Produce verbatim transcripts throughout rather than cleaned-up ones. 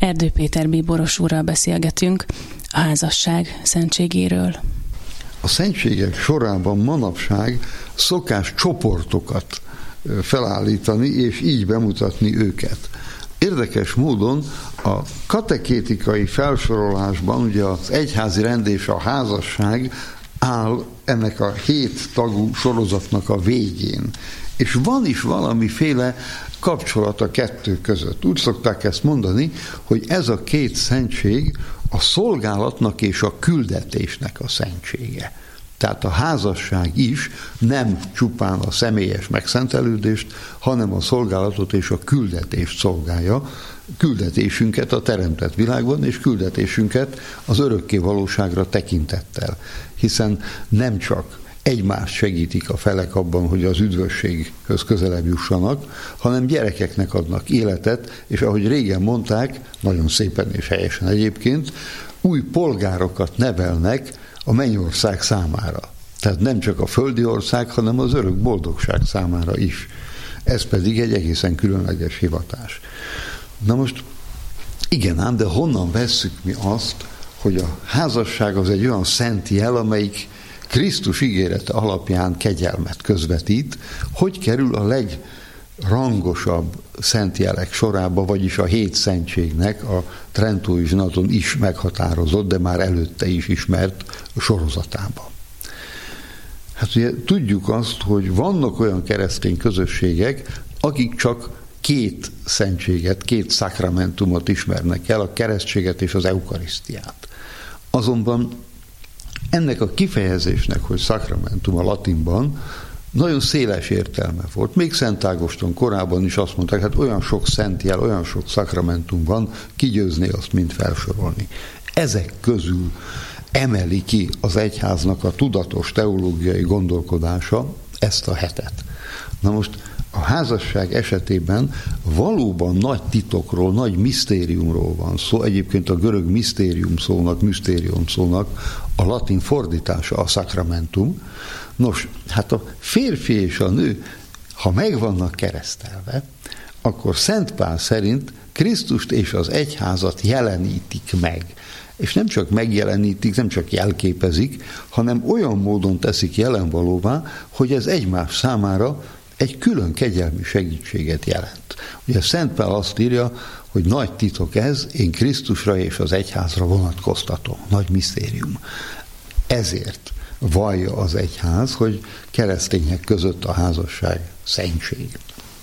Erdő Péter bíboros úrral beszélgetünk a házasság szentségéről. A szentségek sorában manapság szokás csoportokat felállítani, és így bemutatni őket. Érdekes módon a katekétikai felsorolásban ugye az egyházi rend és a házasság áll ennek a hét tagú sorozatnak a végén. És van is valamiféle kapcsolat a kettő között. Úgy szokták ezt mondani, hogy ez a két szentség a szolgálatnak és a küldetésnek a szentsége. Tehát a házasság is nem csupán a személyes megszentelődést, hanem a szolgálatot és a küldetést szolgálja, küldetésünket a teremtett világban, és küldetésünket az örökké valóságra tekintettel. Hiszen nem csak egymást segítik a felek abban, hogy az üdvösséghöz közelebb jussanak, hanem gyerekeknek adnak életet, és ahogy régen mondták, nagyon szépen és helyesen egyébként, új polgárokat nevelnek a mennyország számára. Tehát nem csak a földi ország, hanem az örök boldogság számára is. Ez pedig egy egészen különleges hivatás. Na most, igen ám, de honnan vesszük mi azt, hogy a házasság az egy olyan szent jel, amelyik Krisztus ígérete alapján kegyelmet közvetít, hogy kerül a legrangosabb szent jelek sorába, vagyis a hét szentségnek a trentói zsinaton is meghatározott, de már előtte is ismert sorozatába. Hát ugye tudjuk azt, hogy vannak olyan keresztény közösségek, akik csak két szentséget, két szakramentumot ismernek el, a keresztséget és az eukarisztiát. Azonban ennek a kifejezésnek, hogy szakramentum a latinban, nagyon széles értelme volt. Még Szent Ágoston korában is azt mondták, hát olyan sok szent jel, olyan sok szakramentum van, kigyőzné azt mind felsorolni. Ezek közül emeli ki az egyháznak a tudatos teológiai gondolkodása ezt a hetet. Na most a házasság esetében valóban nagy titokról, nagy misztériumról van szó. Egyébként a görög misztérium szónak, misztérium szónak a latin fordítása a szakramentum. Nos, hát a férfi és a nő, ha meg vannak keresztelve, akkor Szent Pál szerint Krisztust és az egyházat jelenítik meg. És nem csak megjelenítik, nem csak jelképezik, hanem olyan módon teszik jelenvalóvá, hogy ez egymás számára egy külön kegyelmi segítséget jelent. Ugye Szent Pál azt írja, hogy nagy titok ez, én Krisztusra és az egyházra vonatkoztatom. Nagy misztérium. Ezért vallja az egyház, hogy keresztények között a házasság szentség.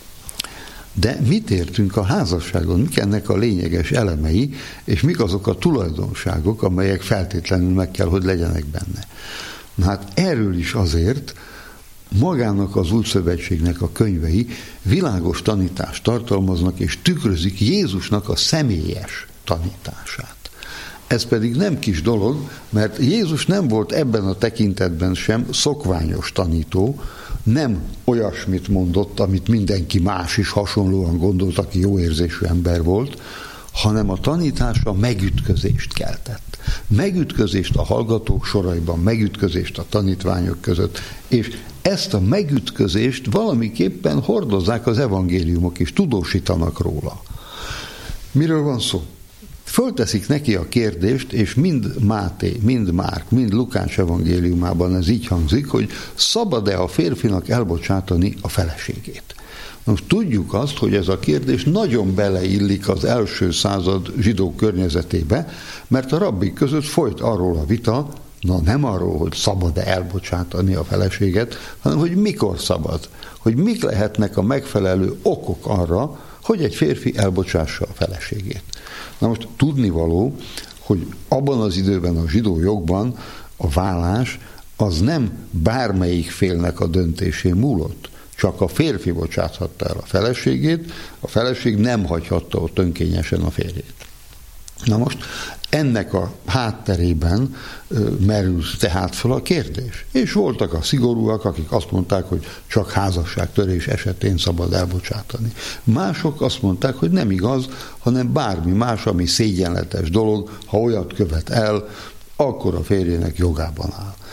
De mit értünk a házasságon? Mik ennek a lényeges elemei, és mik azok a tulajdonságok, amelyek feltétlenül meg kell, hogy legyenek benne? Na hát erről is azért magának az Újszövetségnek a könyvei világos tanítást tartalmaznak, és tükrözik Jézusnak a személyes tanítását. Ez pedig nem kis dolog, mert Jézus nem volt ebben a tekintetben sem szokványos tanító, nem olyasmit mondott, amit mindenki más is hasonlóan gondolt, aki jó érzésű ember volt, hanem a tanítása megütközést keltett. Megütközést a hallgatók soraiban, megütközést a tanítványok között, és ezt a megütközést valamiképpen hordozzák az evangéliumok, és tudósítanak róla. Miről van szó? Fölteszik neki a kérdést, és mind Máté, mind Márk, mind Lukács evangéliumában ez így hangzik, hogy szabad-e a férfinak elbocsátani a feleségét? Most tudjuk azt, hogy ez a kérdés nagyon beleillik az első század zsidó környezetébe, mert a rabbik között folyt arról a vita, na nem arról, hogy szabad-e elbocsátani a feleséget, hanem hogy mikor szabad, hogy mik lehetnek a megfelelő okok arra, hogy egy férfi elbocsássa a feleségét. Na most tudnivaló, hogy abban az időben a zsidó jogban a vállás az nem bármelyik félnek a döntésén múlott. Csak a férfi bocsáthatta el a feleségét, a feleség nem hagyhatta ott önkényesen a férjét. Na most ennek a hátterében merül tehát fel a kérdés. És voltak a szigorúak, akik azt mondták, hogy csak házasságtörés esetén szabad elbocsátani. Mások azt mondták, hogy nem igaz, hanem bármi más, ami szégyenletes dolog, ha olyat követ el, akkor a férjének jogában áll.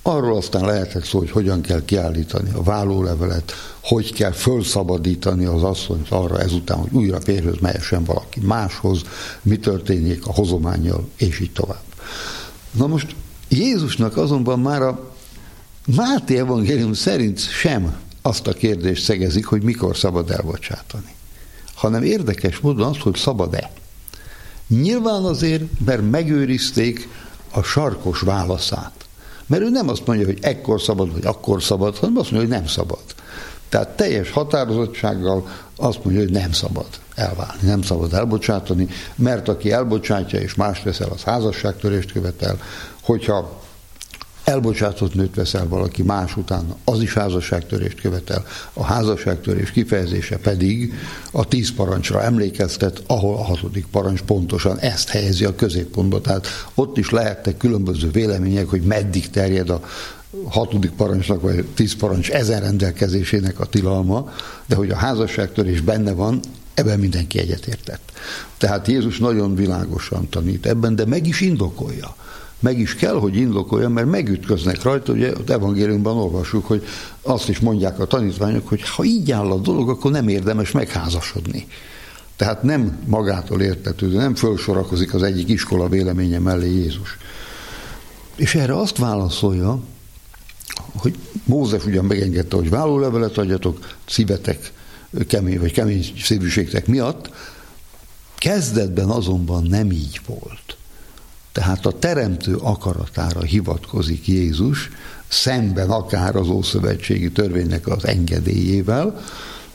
Arról aztán lehetett szó, hogy hogyan kell kiállítani a vállólevelet, hogy kell fölszabadítani az asszonyt arra ezután, hogy újra férjhöz mehessen valaki máshoz, mi történjék a hozománnyal, és így tovább. Na most Jézusnak azonban már a Máté evangélium szerint sem azt a kérdést szegezik, hogy mikor szabad elbocsátani, hanem érdekes módon az, hogy szabad-e. Nyilván azért, mert megőrizték a sarkos válaszát. Mert ő nem azt mondja, hogy ekkor szabad, vagy akkor szabad, hanem azt mondja, hogy nem szabad. Tehát teljes határozottsággal azt mondja, hogy nem szabad elválni, nem szabad elbocsátani, mert aki elbocsátja és más veszel, az házasságtörést követel, hogyha elbocsátott nőt veszel valaki más után, az is házasságtörést követel. A házasságtörés kifejezése pedig a tíz parancsra emlékeztet, ahol a hatodik parancs pontosan ezt helyezi a középpontba. Tehát ott is lehettek különböző vélemények, hogy meddig terjed a hatodik parancsnak, vagy tíz parancs ezen rendelkezésének a tilalma, de hogy a házasságtörés benne van, ebben mindenki egyetértett. Tehát Jézus nagyon világosan tanít ebben, de meg is indokolja. Meg is kell, hogy indokolja, mert megütköznek rajta, ugye az evangéliumban olvassuk, hogy azt is mondják a tanítványok, hogy ha így áll a dolog, akkor nem érdemes megházasodni. Tehát nem magától értetődő, nem fölsorakozik az egyik iskola véleménye mellé Jézus. És erre azt válaszolja, hogy Mózes ugyan megengedte, hogy vállólevelet adjatok, szívetek kemény, vagy kemény szívűségtek miatt, kezdetben azonban nem így volt. Tehát a teremtő akaratára hivatkozik Jézus, szemben akár az ószövetségi törvénynek az engedélyével,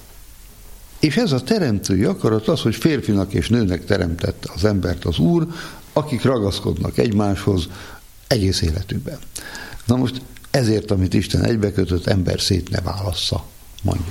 és ez a teremtői akarat az, hogy férfinak és nőnek teremtette az embert az Úr, akik ragaszkodnak egymáshoz egész életükben. Na most ezért, amit Isten egybekötött, ember szét ne válassza, mondja.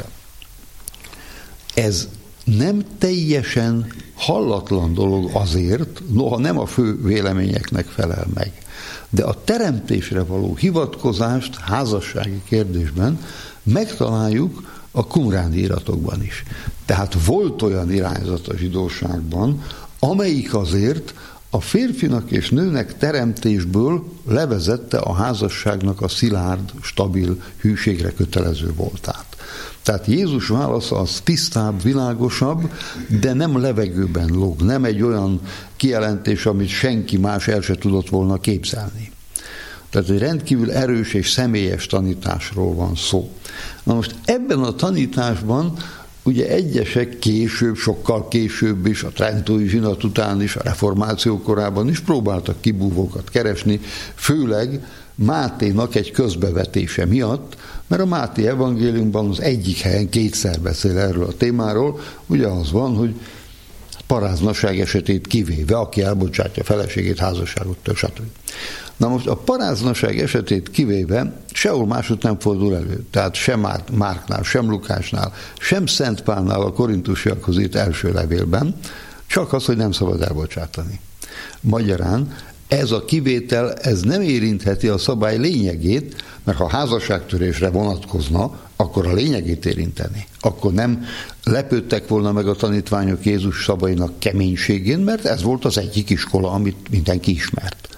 Ez nem teljesen hallatlan dolog azért, noha nem a fő véleményeknek felel meg. De a teremtésre való hivatkozást házassági kérdésben megtaláljuk a qumráni iratokban is. Tehát volt olyan irányzat a zsidóságban, amelyik azért a férfinak és nőnek teremtésből levezette a házasságnak a szilárd, stabil, hűségre kötelező voltát. Tehát Jézus válasza az tisztább, világosabb, de nem levegőben lóg, nem egy olyan kijelentés, amit senki más el se tudott volna képzelni. Tehát egy rendkívül erős és személyes tanításról van szó. Na most ebben a tanításban ugye egyesek később, sokkal később is, a trentói zsinat után is, a reformáció korában is próbáltak kibúvókat keresni, főleg Máténak egy közbevetése miatt, mert a Máté evangéliumban az egyik helyen kétszer beszél erről a témáról, ugye az van, hogy paráznaság esetét kivéve, aki elbocsátja feleségét, házasságot, stb. Na most a paráznaság esetét kivéve sehol máshogy nem fordul elő. Tehát sem Márknál, sem Lukásnál, sem Szent Pálnál a korintusiakhoz írt első levélben, csak az, hogy nem szabad elbocsátani. Magyarán ez a kivétel, ez nem érintheti a szabály lényegét, mert ha házasságtörésre vonatkozna, akkor a lényegét érinteni. Akkor nem lepődtek volna meg a tanítványok Jézus szabálynak keménységén, mert ez volt az egyik iskola, amit mindenki ismert.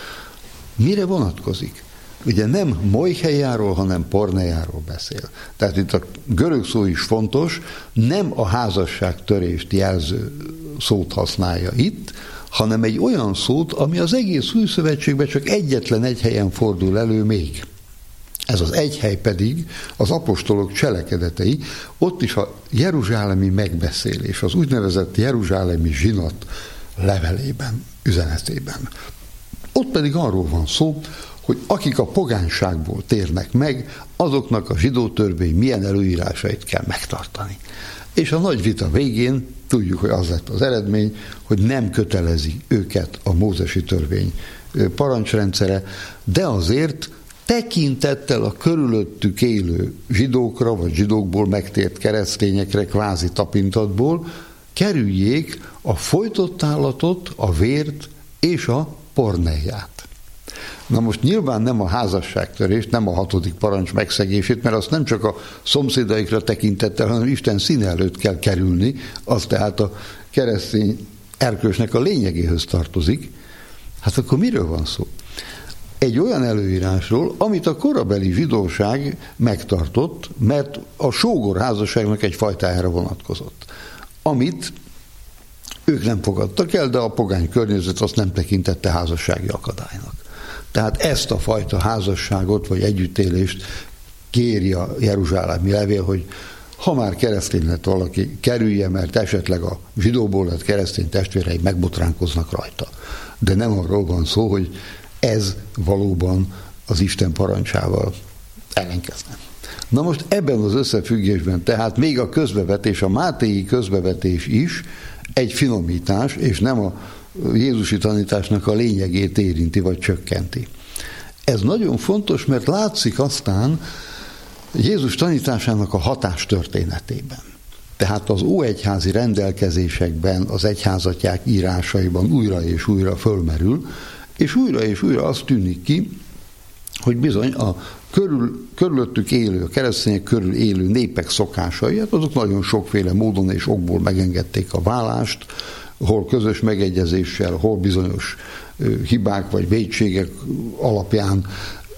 Mire vonatkozik? Ugye nem mojhejáról, hanem pornejáról beszél. Tehát itt a görög szó is fontos, nem a házasságtörést jelző szót használja itt, hanem egy olyan szót, ami az egész új szövetségben csak egyetlen egy helyen fordul elő még. Ez az egy hely pedig az apostolok cselekedetei, ott is a jeruzsálemi megbeszélés, az úgynevezett jeruzsálemi zsinat levelében, üzenetében. Ott pedig arról van szó, hogy akik a pogányságból térnek meg, azoknak a zsidó törvény milyen előírásait kell megtartani. És a nagy vita végén tudjuk, hogy az lett az eredmény, hogy nem kötelezi őket a mózesi törvény parancsrendszere, de azért tekintettel a körülöttük élő zsidókra, vagy zsidókból megtért keresztényekre, kvázi tapintatból, kerüljék a folytott állatot, a vért és a porneját. Na most nyilván nem a házasságtörést, nem a hatodik parancs megszegését, mert azt nem csak a szomszédaikra tekintettel, hanem Isten színe előtt kell kerülni, az tehát a keresztény erkölcsnek a lényegéhez tartozik. Hát akkor miről van szó? egy olyan előírásról, amit a korabeli zsidóság megtartott, mert a sógorházasságnak egy fajtájára vonatkozott, amit ők nem fogadtak el, de a pogány környezet azt nem tekintette házassági akadálynak. Tehát ezt a fajta házasságot vagy együttélést kéri a jeruzsálemi levél, hogy ha már keresztény lett valaki, kerülje, mert esetleg a zsidóból lett keresztény testvérei megbotránkoznak rajta. De nem arról van szó, hogy ez valóban az Isten parancsával ellenkezne. Na most ebben az összefüggésben, tehát még a közbevetés, a mátéi közbevetés is egy finomítás, és nem a jézusi tanításnak a lényegét érinti, vagy csökkenti. Ez nagyon fontos, mert látszik aztán Jézus tanításának a hatástörténetében. Tehát az óegyházi rendelkezésekben, az egyházatják írásaiban újra és újra fölmerül, és újra és újra azt tűnik ki, hogy bizony a körül, körülöttük élő, a keresztények körül élő népek szokásai, hát azok nagyon sokféle módon és okból megengedték a vállást, hol közös megegyezéssel, hol bizonyos hibák vagy vétségek alapján,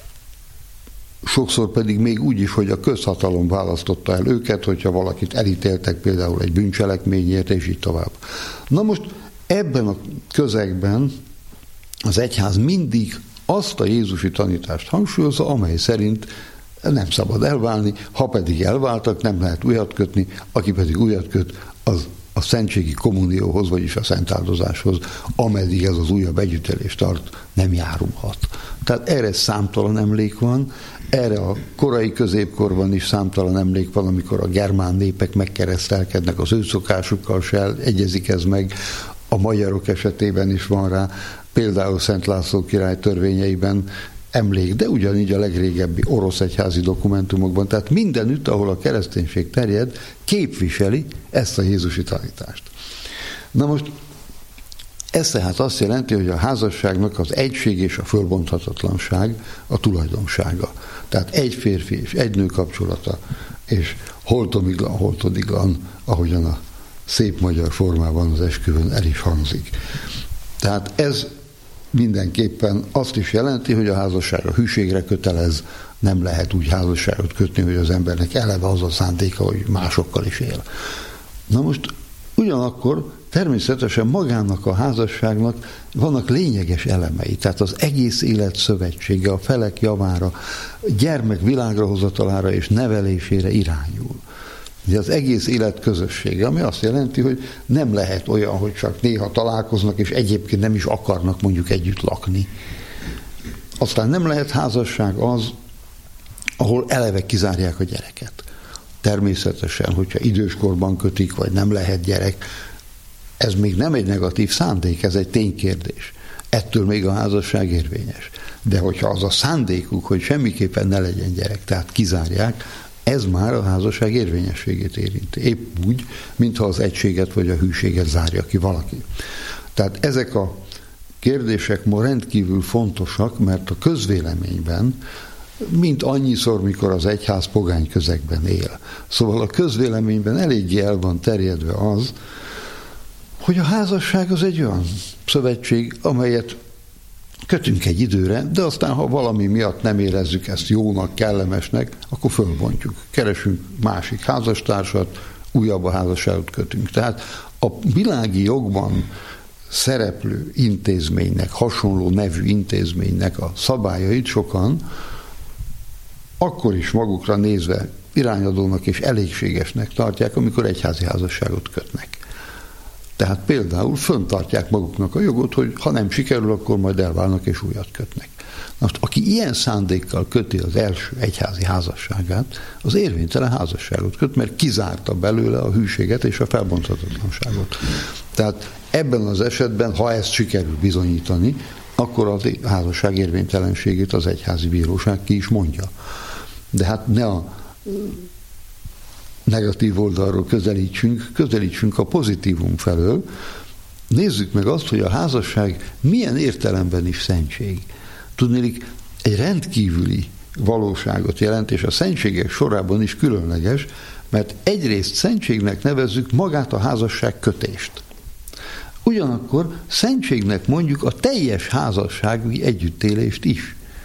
sokszor pedig még úgy is, hogy a közhatalom választotta el őket, hogyha valakit elítéltek például egy bűncselekményért, és így tovább. Na most ebben a közegben az egyház mindig azt a jézusi tanítást hangsúlyozza, amely szerint nem szabad elválni, ha pedig elváltak, nem lehet újat kötni, aki pedig újat köt, az a szentségi kommunióhoz, vagyis a szentáldozáshoz, ameddig ez az újabb együttélés tart, nem járulhat. Tehát erre számtalan emlék van, erre a korai középkorban is számtalan emlék van, amikor a germán népek megkeresztelkednek, az ő szokásukkal se egyezik ez meg, a magyarok esetében is van rá, például Szent László király törvényeiben emlék, de ugyanígy a legrégebbi orosz egyházi dokumentumokban, tehát mindenütt, ahol a kereszténység terjed, képviseli ezt a jézusi tanítást. Na most ez tehát azt jelenti, hogy a házasságnak az egység és a fölbonthatatlanság a tulajdonsága. Tehát egy férfi és egy nő kapcsolata, és holtomiglan, holtodiglan, ahogyan a szép magyar formában az esküvőn el is hangzik. Tehát ez mindenképpen azt is jelenti, hogy a házasság a hűségre kötelez, nem lehet úgy házasságot kötni, hogy az embernek eleve az a szándéka, hogy másokkal is él. Na most ugyanakkor természetesen magának a házasságnak vannak lényeges elemei, tehát az egész élet szövetsége a felek javára, gyermek világra hozatalára és nevelésére irányul. Ugye az egész élet közössége, ami azt jelenti, hogy nem lehet olyan, hogy csak néha találkoznak, és egyébként nem is akarnak mondjuk együtt lakni. Aztán nem lehet házasság az, ahol eleve kizárják a gyereket. Természetesen, hogyha időskorban kötik, vagy nem lehet gyerek, ez még nem egy negatív szándék, ez egy ténykérdés. Ettől még a házasság érvényes. De hogyha az a szándékuk, hogy semmiképpen ne legyen gyerek, tehát kizárják, ez már a házasság érvényességét érinti. Épp úgy, mintha az egységet vagy a hűséget zárja ki valaki. Tehát ezek a kérdések ma rendkívül fontosak, mert a közvéleményben, mint annyiszor, mikor az egyház pogány közegben él. Szóval a közvéleményben eléggé el van terjedve az, hogy a házasság az egy olyan szövetség, amelyet kötünk egy időre, de aztán, ha valami miatt nem érezzük ezt jónak, kellemesnek, akkor fölbontjuk. Keresünk másik házastársat, újabb a házasságot kötünk. Tehát a világi jogban szereplő intézménynek, hasonló nevű intézménynek a szabályait sokan akkor is magukra nézve irányadónak és elégségesnek tartják, amikor egyházi házasságot kötnek. Tehát például föntartják maguknak a jogot, hogy ha nem sikerül, akkor majd elválnak és újat kötnek. Most aki ilyen szándékkal köti az első egyházi házasságát, az érvénytelen házasságot köt, mert kizárta belőle a hűséget és a felbonthatatlanságot. Tehát ebben az esetben, ha ezt sikerül bizonyítani, akkor a házasság érvénytelenségét az egyházi bíróság ki is mondja. De hát ne a negatív oldalról közelítsünk, közelítsünk a pozitívum felől. Nézzük meg azt, hogy a házasság milyen értelemben is szentség. Tudnélik, egy rendkívüli valóságot jelent, és a szentségek sorában is különleges, mert egyrészt szentségnek nevezzük magát a házasság kötést. Ugyanakkor szentségnek mondjuk a teljes házassági együttélést is.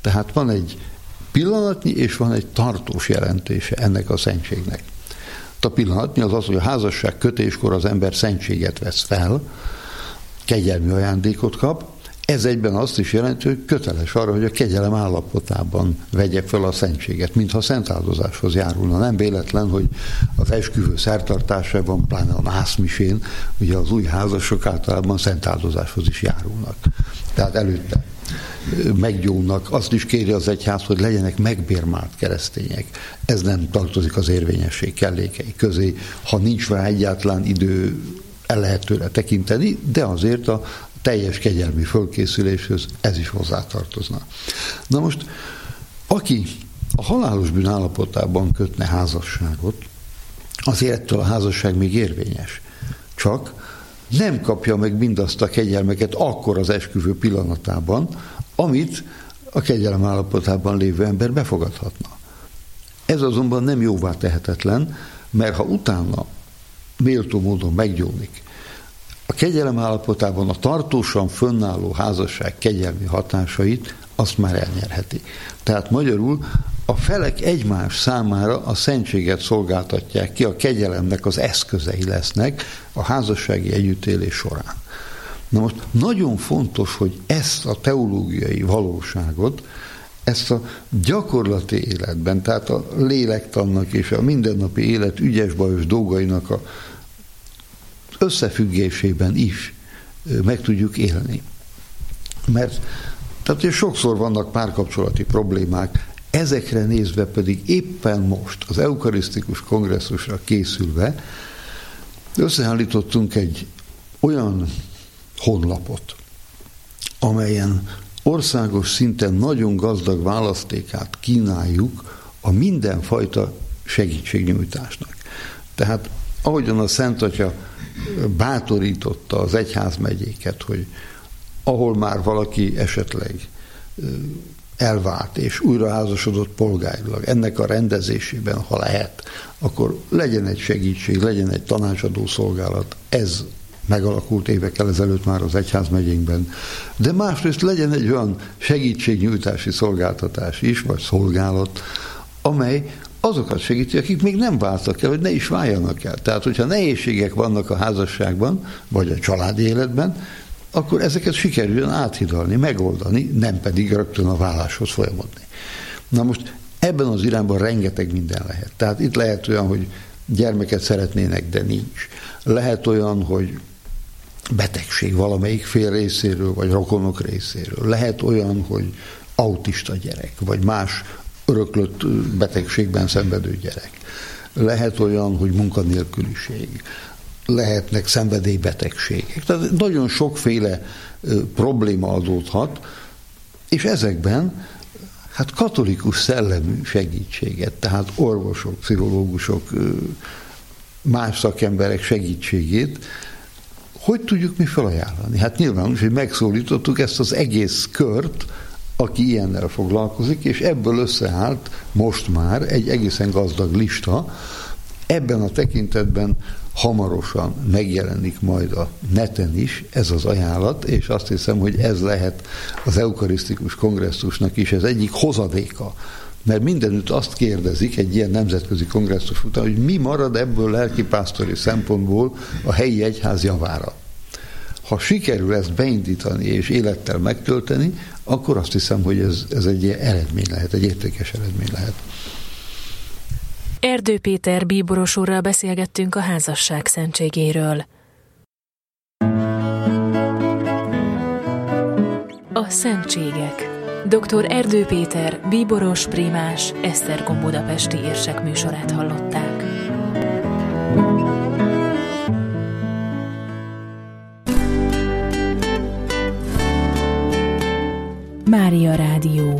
Tehát van egy pillanatnyi és van egy tartós jelentése ennek a szentségnek. A pillanatnyi az az, hogy a házasság kötéskor az ember szentséget vesz fel, kegyelmi ajándékot kap. Ez egyben azt is jelenti, hogy köteles arra, hogy a kegyelem állapotában vegye fel a szentséget, mintha szentáldozáshoz járulna. Nem véletlen, hogy az esküvő szertartásában, pláne a nászmisén, ugye az új házasok általában szentáldozáshoz is járulnak. Tehát előtte meggyónnak. Azt is kéri az egyház, hogy legyenek megbérmált keresztények. Ez nem tartozik az érvényesség kellékei közé. Ha nincs rá egyáltalán idő, el lehet tőle tekinteni, de azért a teljes kegyelmi fölkészüléshez ez is hozzátartozna. Na most, aki a halálos bűn állapotában kötne házasságot, azért ettől a házasság még érvényes. Csak nem kapja meg mindazt a kegyelmeket akkor az esküvő pillanatában, amit a kegyelem állapotában lévő ember befogadhatna. Ez azonban nem jóvá tehetetlen, mert ha utána méltó módon meggyónik, a kegyelem állapotában a tartósan fönnálló házasság kegyelmi hatásait azt már elnyerheti. Tehát magyarul a felek egymás számára a szentséget szolgáltatják ki, a kegyelemnek az eszközei lesznek a házassági együttélés során. Na most nagyon fontos, hogy ezt a teológiai valóságot, ezt a gyakorlati életben, tehát a lélektannak és a mindennapi élet ügyes-bajos dolgainak a összefüggésében is meg tudjuk élni. Mert tehát hogy sokszor vannak párkapcsolati problémák, ezekre nézve pedig éppen most az eukarisztikus kongresszusra készülve összeállítottunk egy olyan honlapot, amelyen országos szinten nagyon gazdag választékát kínáljuk a mindenfajta segítségnyújtásnak. Tehát ahogyan a Szent Atya bátorította az egyházmegyéket, hogy ahol már valaki esetleg elvált és újraházasodott polgárilag, ennek a rendezésében, ha lehet, akkor legyen egy segítség, legyen egy tanácsadó szolgálat. Ez megalakult évekkel ezelőtt már az egyházmegyénkben. De másrészt legyen egy olyan segítségnyújtási szolgáltatás is, vagy szolgálat, amely azokat segíti, akik még nem váltak el, vagy ne is váljanak el. Tehát, hogyha nehézségek vannak a házasságban, vagy a családi életben, akkor ezeket sikerüljön áthidalni, megoldani, nem pedig rögtön a váláshoz folyamodni. Na most ebben az irányban rengeteg minden lehet. Tehát itt lehet olyan, hogy gyermeket szeretnének, de nincs. Lehet olyan, hogy betegség valamelyik fél részéről, vagy rokonok részéről. Lehet olyan, hogy autista gyerek, vagy más öröklött betegségben szenvedő gyerek. Lehet olyan, hogy munkanélküliség. Lehetnek szenvedélybetegségek. Tehát nagyon sokféle probléma adódhat, és ezekben hát katolikus szellemű segítséget, tehát orvosok, pszichológusok, más szakemberek segítségét hogy tudjuk mi felajánlani? Hát nyilván, hogy megszólítottuk ezt az egész kört, aki ilyennel foglalkozik, és ebből összeállt most már egy egészen gazdag lista. Ebben a tekintetben hamarosan megjelenik majd a neten is ez az ajánlat, és azt hiszem, hogy ez lehet az eukarisztikus kongresszusnak is ez egyik hozadéka. Mert mindenütt azt kérdezik egy ilyen nemzetközi kongresszus után, hogy mi marad ebből lelkipásztori szempontból a helyi egyház javára. Ha sikerül ezt beindítani és élettel megtölteni, akkor azt hiszem, hogy ez, ez egy ilyen eredmény lehet, egy értékes eredmény lehet. Erdő Péter bíboros úrral beszélgettünk a házasság szentségéről. A szentségek. doktor Erdő Péter bíboros, prímás, Esztergom budapesti érsek műsorát hallották. Mária Rádió.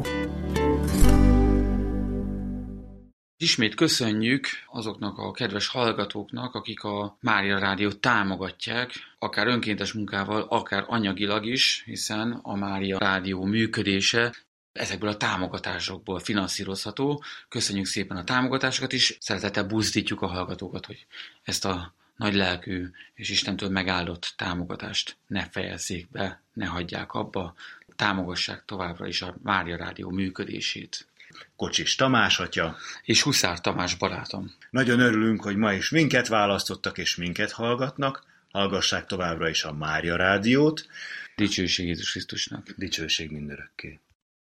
Ismét köszönjük azoknak a kedves hallgatóknak, akik a Mária Rádiót támogatják, akár önkéntes munkával, akár anyagilag is, hiszen a Mária Rádió működése ezekből a támogatásokból finanszírozható. Köszönjük szépen a támogatásokat is, szeretettel buzdítjuk a hallgatókat, hogy ezt a nagy lelkű és Istentől megáldott támogatást ne fejezzék be, ne hagyják abba. támogassák továbbra is a Mária Rádió működését. Kocsis Tamás atya. És Huszár Tamás barátom. Nagyon örülünk, hogy ma is minket választottak és minket hallgatnak. Hallgassák továbbra is a Mária Rádiót. Dicsőség Jézus Krisztusnak. Dicsőség mindörökké.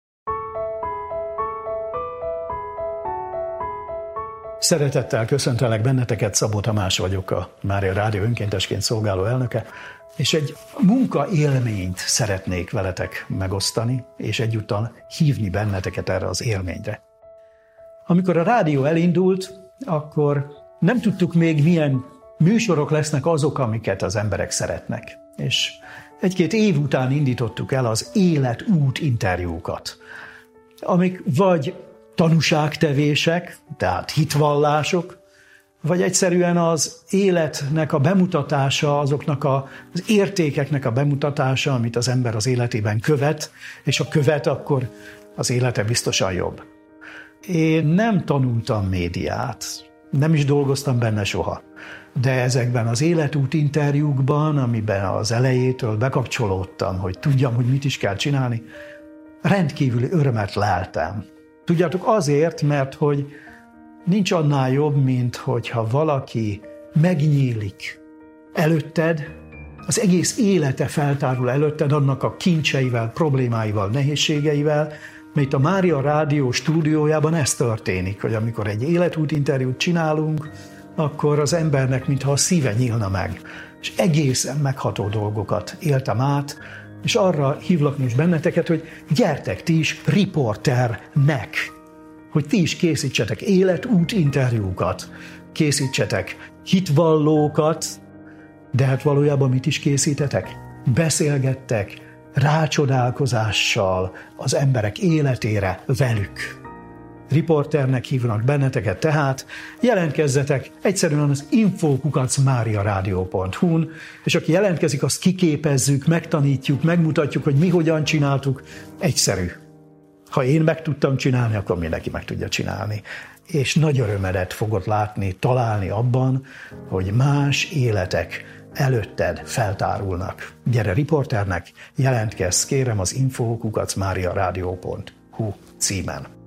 Szeretettel köszöntelek benneteket, Szabó Tamás vagyok, a Mária Rádió önkéntesként szolgáló elnöke, és egy munkaélményt szeretnék veletek megosztani, és egyúttal hívni benneteket erre az élményre. Amikor a rádió elindult, akkor nem tudtuk még, milyen műsorok lesznek azok, amiket az emberek szeretnek. És egy-két év után indítottuk el az életút interjúkat, amik vagy tanúságtevések, tehát hitvallások, vagy egyszerűen az életnek a bemutatása, azoknak a, az értékeknek a bemutatása, amit az ember az életében követ, és ha követ, akkor az élete biztosan jobb. Én nem tanultam médiát, nem is dolgoztam benne soha, de ezekben az életút interjúkban, amiben az elejétől bekapcsolódtam, hogy tudjam, hogy mit is kell csinálni, rendkívüli örömet leltem. Tudjátok, azért, mert hogy nincs annál jobb, mint hogyha valaki megnyílik előtted, az egész élete feltárul előtted annak a kincseivel, problémáival, nehézségeivel, mert a Mária Rádió stúdiójában ez történik, hogy amikor egy életút interjút csinálunk, akkor az embernek mintha a szíve nyílna meg, és egészen megható dolgokat éltem át, és arra hívlak most benneteket, hogy gyertek ti is riporternek, hogy ti is készítsetek életút interjúkat, készítsetek hitvallókat, de hát valójában mit is készítetek? Beszélgettek rácsodálkozással az emberek életére velük. Riporternek hívnak benneteket, tehát jelentkezzetek egyszerűen az info kukac mária rádió pont hu-n, és aki jelentkezik, azt kiképezzük, megtanítjuk, megmutatjuk, hogy mi hogyan csináltuk. Egyszerű. Ha én meg tudtam csinálni, akkor mindenki meg tudja csinálni. És nagy örömedet fogod látni, találni abban, hogy más életek előtted feltárulnak. Gyere riporternek, jelentkezz, kérem, az info kukac mária rádió pont hu címen.